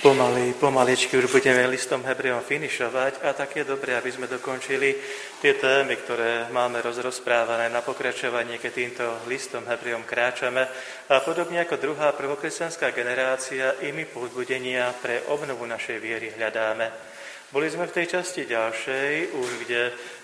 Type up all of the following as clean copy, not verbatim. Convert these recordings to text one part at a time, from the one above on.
Pomaličky už budeme listom Hebrejom finišovať a tak je dobré, aby sme dokončili tie témy, ktoré máme rozprávané na pokračovanie, keď týmto listom Hebrejom kráčame. A podobne ako druhá prvokresťanská generácia, i my povzbudenia pre obnovu našej viery hľadáme. Boli sme v tej časti ďalšej, už kde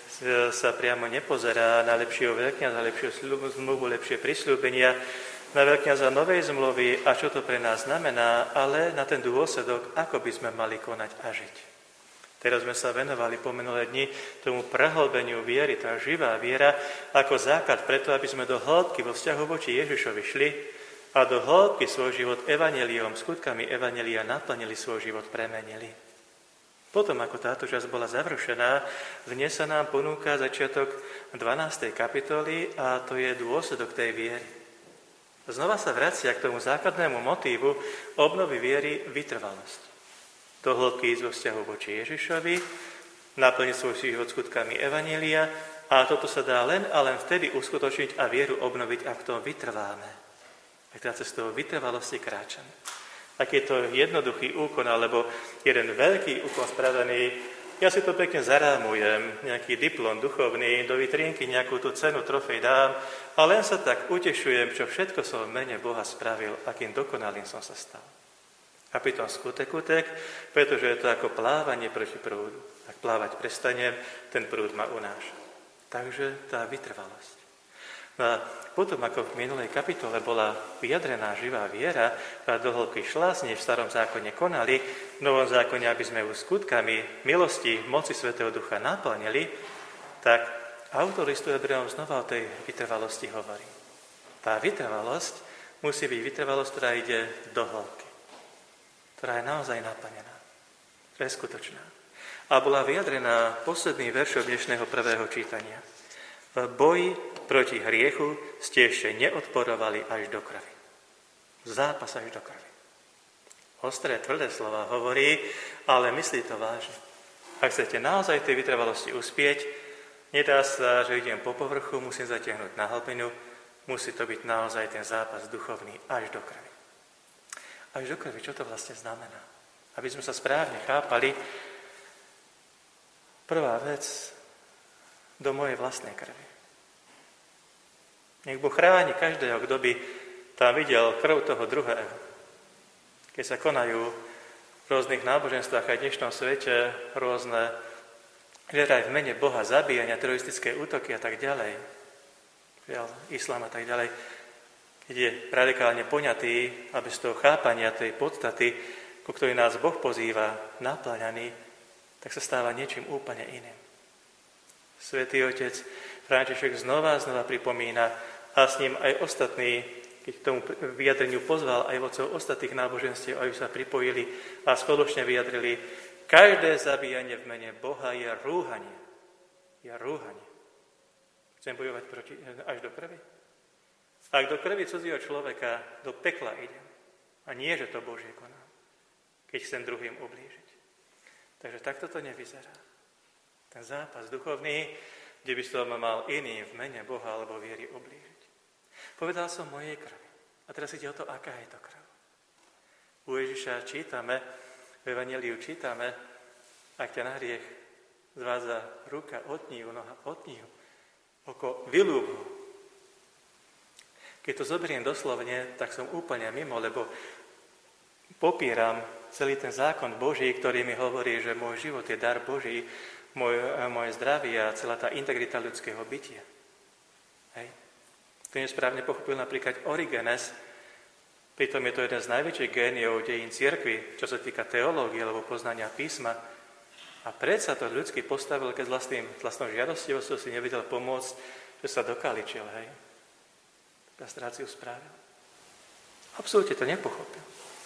sa priamo nepozerá na lepšieho veľkňaza, lepšiu zmluvu, lepšie prisľúbenia, na veľkňaza novej zmluvy a čo to pre nás znamená, ale na ten dôsledok, ako by sme mali konať a žiť. Teraz sme sa venovali po minulé dni tomu prehlbeniu viery, tá živá viera, ako základ preto, aby sme do hĺbky vo vzťahu voči Ježišovi šli a do hĺbky svoj život evanjeliom, skutkami evanjelia naplnili svoj život, premenili. Potom, ako táto časť bola završená, dnes sa nám ponúka začiatok 12. kapitoly a to je dôsledok tej viery. Znova sa vracia k tomu základnému motívu obnovy viery vytrvalosť. Do hĺbky ísť vo vzťahu voči Ježišovi, naplniť svoj život skutkami evanjelia a toto sa dá len a len vtedy uskutočniť a vieru obnoviť, ak to vytrváme. Ak teda cez toho vytrvalosti kráčame. Ak je to jednoduchý úkon, alebo jeden veľký úkon spravený, ja si to pekne zarámujem, nejaký diplom duchovný, do vitrínky nejakú tú cenu, trofej dám a len sa tak utešujem, čo všetko som v mene Boha spravil, akým dokonalým som sa stal. A pritom skutek, pretože je to ako plávanie proti prúdu. Ak plávať prestanem, ten prúd ma unáša. Takže tá vytrvalosť. No a potom, ako v minulej kapitole bola vyjadrená živá viera, ktorá do hĺbky šla, z nej v starom zákone konali, v novom zákone, aby sme ju skutkami milosti, moci Svätého Ducha naplnili, tak autor listu Hebrejom znova o tej vytrvalosti hovorí. Tá vytrvalosť musí byť vytrvalosť, ktorá ide do hĺbky, ktorá je naozaj naplnená, ktorá je skutočná. A bola vyjadrená posledným veršom dnešného prvého čítania. V boji proti hriechu ste ešte neodporovali až do krvi. Zápas až do krvi. Ostré, tvrdé slova hovorí, ale myslí to vážne. Ak chcete naozaj tej vytrvalosti uspieť, nedá sa, že idem po povrchu, musím zatiahnuť na hlbinu, musí to byť naozaj ten zápas duchovný až do krvi. Až do krvi, čo to vlastne znamená? Aby sme sa správne chápali, prvá vec, do mojej vlastnej krvi. Nech Boh chráni každého, kto by tam videl krv toho druhého. Keď sa konajú v rôznych náboženstvách aj v dnešnom svete rôzne, že aj v mene Boha zabíjania, teroristické útoky a tak ďalej, islám a tak ďalej, keď je radikálne poňatý a bez toho chápania tej podstaty, ku ktorej nás Boh pozýva, napláňaný, tak sa stáva niečím úplne iným. Svätý Otec František znova pripomína a s ním aj ostatní, keď k tomu vyjadreniu pozval aj vodcov ostatných náboženstiev, aby sa pripojili a spoločne vyjadrili, každé zabíjanie v mene Boha je rúhanie. Je rúhanie. Chcem bojovať až do krvi? Ak do krvi cudzieho človeka, do pekla idem. A nie, že to Božie konám, keď chcem druhým ublížiť. Takže takto to nevyzerá. Ten zápas duchovný, kde by som mal iným v mene Boha alebo viery ublížiť. Povedal som mojej krvi. A teraz ide o to, aká je to krv. U Ježiša čítame, v Evanjeliu čítame, ak ťa na hriech zvádza ruka, otní ju, noha, otní ju, oko, vylúb ho. Keď to zoberiem doslovne, tak som úplne mimo, lebo popieram celý ten zákon Boží, ktorý mi hovorí, že môj život je dar Boží, moje zdravie a celá tá integrita ľudského bytia. Hej. To nesprávne pochopil napríklad Origenes, pritom je to jeden z najväčších géniov dejín cirkvi, čo sa týka teológie alebo poznania písma. A predsa to ľudský postavil, keď vlastnou žiadostivosťou si nevedel pomôcť, že sa dokaličil, hej. Kastráciu spravil. Absolútne to nepochopil.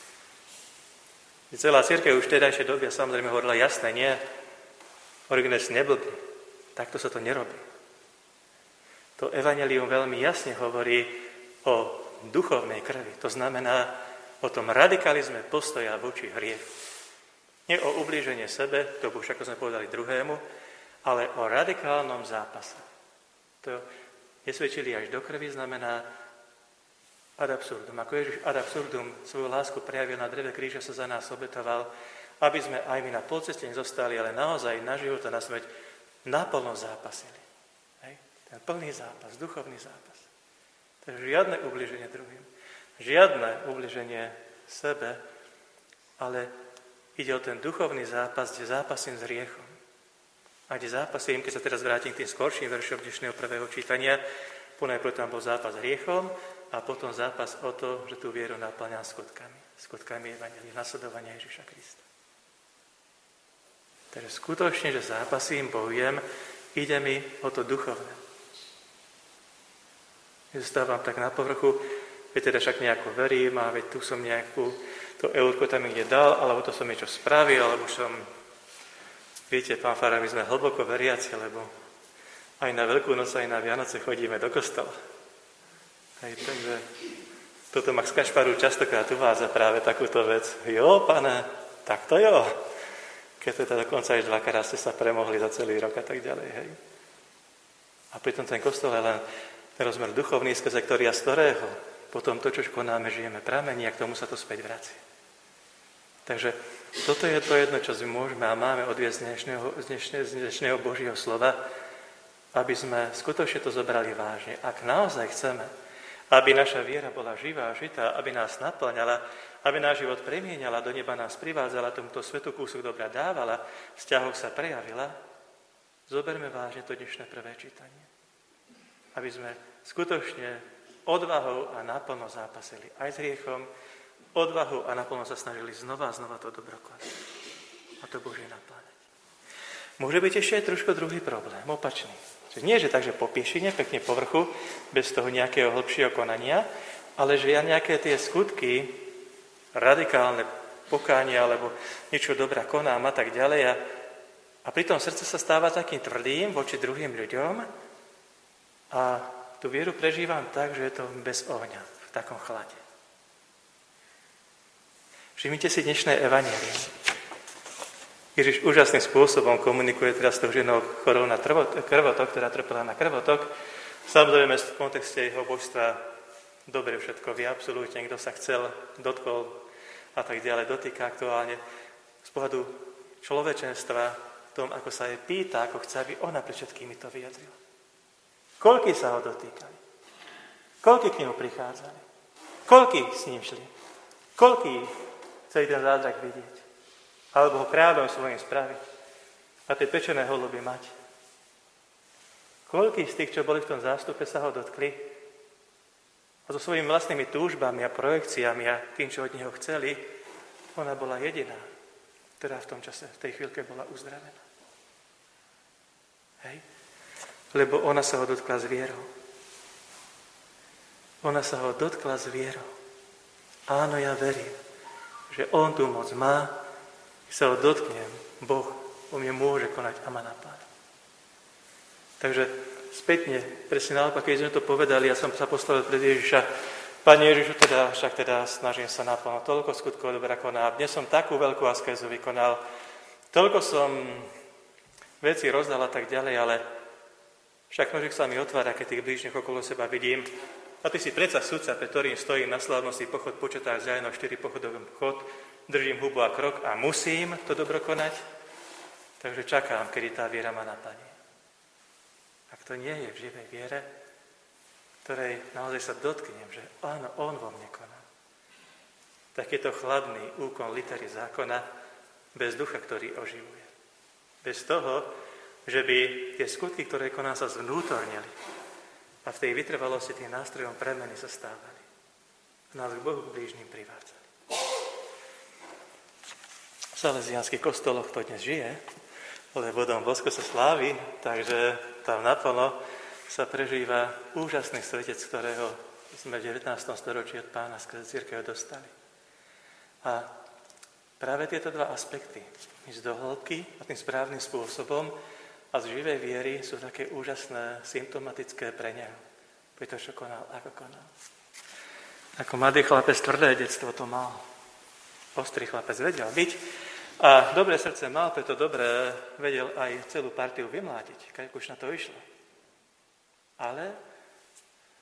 Celá cirkev už v tedajšej dobe samozrejme hovorila jasné, nie. Origenes neblbý. Takto sa to nerobí. To evanjelium veľmi jasne hovorí o duchovnej krvi. To znamená o tom radikalizme postoja voči hriechu. Nie o ublíženie sebe, to už ako sme povedali druhému, ale o radikálnom zápase. To nesvedčili až do krvi znamená ad absurdum. Ako Ježiš ad absurdum svoju lásku prejavil na dreve kríža, sa za nás obetoval, aby sme aj my na polceste nezostali, ale naozaj na život a na smrť naplno zápasili. Hej? Ten plný zápas, duchovný zápas. Takže žiadne ubliženie druhým, žiadne ubliženie sebe, ale ide o ten duchovný zápas, kde zápasím s hriechom. A kde zápasím, keď sa teraz vrátim k tým skorším veršom dnešného prvého čítania, ponajprv tam bol zápas s hriechom a potom zápas o to, že tú vieru naplňam skutkami evanjelia, nasledovania Ježiša Krista. Takže skutočne, že zápasím, bojujem, ide mi o to duchovné. Zostávam tak na povrchu, veď teda však nejako verím a veď tu som nejakú, to eurko tam niekde dal, alebo to som niečo spravil, alebo som, viete, pán farár, my sme hlboko veriaci, lebo aj na Veľkú noc, aj na Vianoce chodíme do kostola. Hej, takže toto Max Kašparu častokrát uvádza práve takúto vec. Jo, pane, tak to jo. Keď teda dokonca až dvakrát ste sa premohli za celý rok a tak ďalej. Hej. A pritom ten kostol je len rozmer duchovný, skrze ktorý a z ktorého potom to, čo konáme, žijeme pramení a k tomu sa to späť vracia. Takže toto je to jedno, čo môžeme a máme odviesť z dnešného Božieho slova, aby sme skutočne to zobrali vážne. Ak naozaj chceme, aby naša viera bola živá a žitá, aby nás naplňala, aby náš život premieňala, do neba nás privádzala, tomuto svetu kúsok dobra dávala, v vzťahoch sa prejavila, zoberme vážne to dnešné prvé čítanie. Aby sme skutočne odvahou a naplno zápasili aj s hriechom, odvahou a naplno sa snažili znova a znova to dobro konať. A to Božie napláňať. Môže byť ešte aj trošku druhý problém, opačný. Nie, že tak, že po piešine, pekne po vrchu, bez toho nejakého hlbšieho konania, ale že ja nejaké tie skutky, radikálne pokánia, alebo niečo dobrá konám a tak ďalej. A pritom srdce sa stáva takým tvrdým voči druhým ľuďom a tú vieru prežívam tak, že je to bez ohňa, v takom chlade. Všimnite si dnešné evanjelium. Ježiš úžasným spôsobom komunikuje teraz s tou ženou chorou na krvotok, ktorá trpela na krvotok. Samozrejme, v kontexte jeho božstva dobre všetko vie, absolútne, kto sa chcel, dotkol a tak ďalej, dotýka aktuálne. Z pohľadu človečenstva, v tom, ako sa jej pýta, ako chce, aby ona pri všetkými to vyjadrila. Koľký sa ho dotýkali? Koľký k nemu prichádzali? Koľký s ním šli? Koľký chceli ten zázrak vidieť? Alebo ho kráľom svojím spraviť a tie pečené holuby mať. Koľký z tých, čo boli v tom zástupe, sa ho dotkli a so svojimi vlastnými túžbami a projekciami a tým, čo od neho chceli, ona bola jediná, ktorá v tom čase, v tej chvíľke bola uzdravená. Hej? Lebo ona sa ho dotkla s vierou. Ona sa ho dotkla s vierou. Áno, ja verím, že on tú moc má. Keď sa ho dotknem, Boh o mne môže konať a ma napáda. Takže spätne, presne naopak, keď sme to povedali, ja som sa postavil pred Ježiša, Pane Ježišu, však snažím sa naplno toľko skutkov dobra koná. Dnes som takú veľkú askézu vykonal, toľko som veci rozdal a tak ďalej, ale však nožík sa mi otvára, keď tých blížnych okolo seba vidím. A ty si predsa sudca, pred ktorým stojím na slávnosti pochod, početáš zájno 4 pochodový chod, držím hubu a krok a musím to dobro konať. Takže čakám, kedy tá viera ma napadne. Ak to nie je v živej viere, ktorej naozaj sa dotknem, že áno, on vo mne koná. Tak je to chladný úkon litery zákona bez ducha, ktorý oživuje. Bez toho, že by tie skutky, ktoré koná, sa zvnútornili a v tej vytrvalosti tým nástrojom premeny sa stávali. Nás k Bohu blížnym privádzali. V salesianských kostoloch to dnes žije, lebo Dom Bosco sa slávi, takže tam naplno sa prežíva úžasný svetec, ktorého sme v 19. storočí od Pána skrze cirkev dostali. A práve tieto dva aspekty, ísť do hĺbky a tým správnym spôsobom a z živej viery sú také úžasné, symptomatické pre neho. Pri to, čo konal, ako konal. Ako mladý chlapec, tvrdé detstvo to mal. Ostrý chlapec vedel byť. A dobré srdce mal, preto dobre vedel aj celú partiu vymlátiť, keď už na to išlo. Ale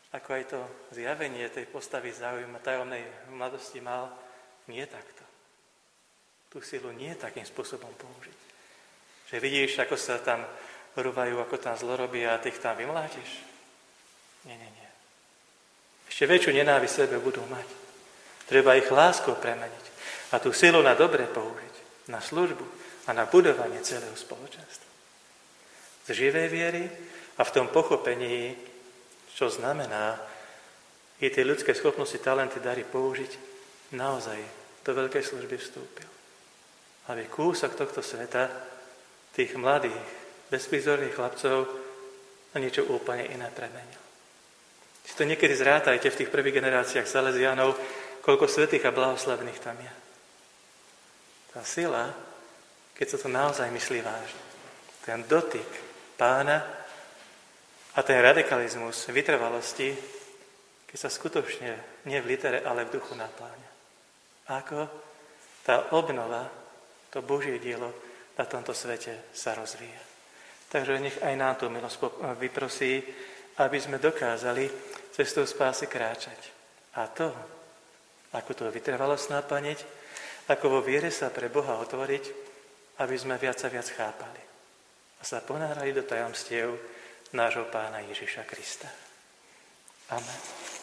ako aj to zjavenie tej postavy tajomnej mladosti mal, nie takto. Tú silu nie takým spôsobom použiť. Že vidíš, ako sa tam rúvajú, ako tam zlorobia a ty ich tam vymlátiš? Nie. Ešte väčšiu nenávisť sebe budú mať. Treba ich láskou premeniť a tú silu na dobre použiť, na službu a na budovanie celého spoločenstva. Z živej viery a v tom pochopení, čo znamená i tie ľudské schopnosti, talenty, dary použiť, naozaj do veľkej služby vstúpil. Aby kúsok tohto sveta, tých mladých, bezprizorných chlapcov na niečo úplne iné premenil. Si to niekedy zrátajte v tých prvých generáciách Salesiánov, koľko svätých a blahoslavných tam je. Tá sila, keď sa to naozaj myslí vážne. Ten dotyk Pána a ten radikalizmus vytrvalosti, keď sa skutočne nie v litere, ale v duchu napláňa. Ako tá obnova, to Božie dielo na tomto svete sa rozvíja. Takže nech aj nám to milosť vyprosí, aby sme dokázali cestou spásy kráčať. A to, ako to vytrvalostná pamäť, ako vo viere sa pre Boha otvoriť, aby sme viac a viac chápali. A sa ponárali do tajomstiev nášho Pána Ježiša Krista. Amen.